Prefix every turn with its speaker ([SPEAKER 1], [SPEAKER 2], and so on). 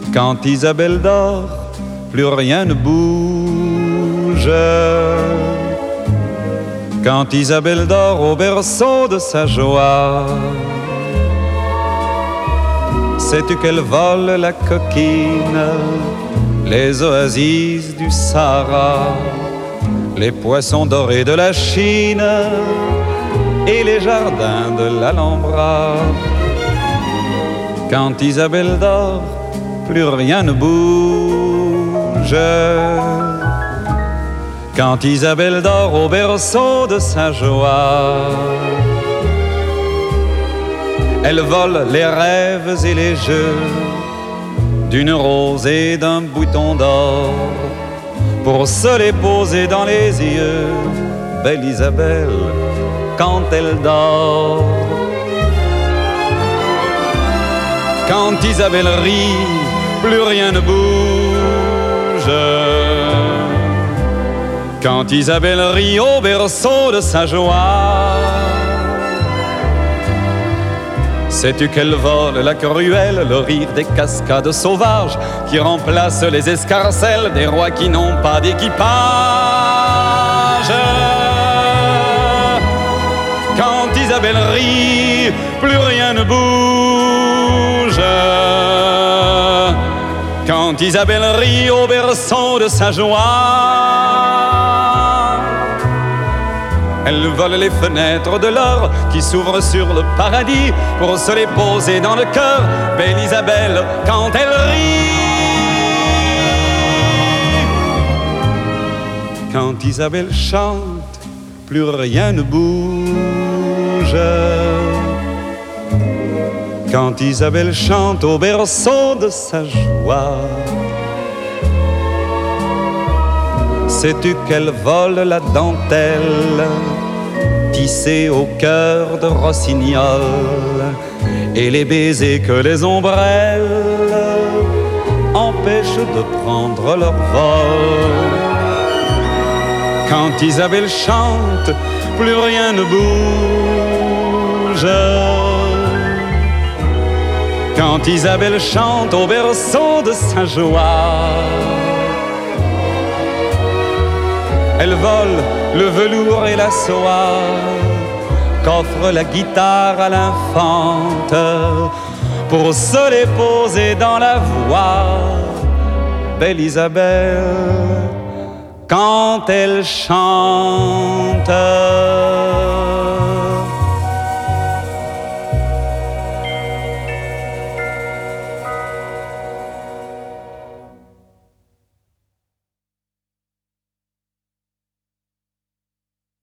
[SPEAKER 1] Quand Isabelle dort, plus rien ne bouge. Quand Isabelle dort au berceau de sa joie, sais-tu qu'elle vole la coquine, les oasis du Sahara, les poissons dorés de la Chine et les jardins de l'Alhambra. Quand Isabelle dort, plus rien ne bouge. Quand Isabelle dort au berceau de sa joie, elle vole les rêves et les jeux d'une rose et d'un bouton d'or pour se les poser dans les yeux. Belle Isabelle, quand elle dort. Quand Isabelle rit, plus rien ne bouge. Quand Isabelle rit au berceau de sa joie, sais-tu qu'elle vole la cruelle, le rire des cascades sauvages qui remplacent les escarcelles des rois qui n'ont pas d'équipage. Quand Isabelle rit, plus rien ne bouge. Quand Isabelle rit au berceau de sa joie, elle vole les fenêtres de l'or qui s'ouvrent sur le paradis pour se les poser dans le cœur. Belle Isabelle, quand elle rit. Quand Isabelle chante, plus rien ne bouge. Quand Isabelle chante au berceau de sa joie, sais-tu qu'elle vole la dentelle tissée au cœur de rossignol et les baisers que les ombrelles empêchent de prendre leur vol. Quand Isabelle chante, plus rien ne bouge. Quand Isabelle chante au berceau de sa joie, elle vole le velours et la soie qu'offre la guitare à l'infante pour se les poser dans la voix. Belle Isabelle, quand elle chante.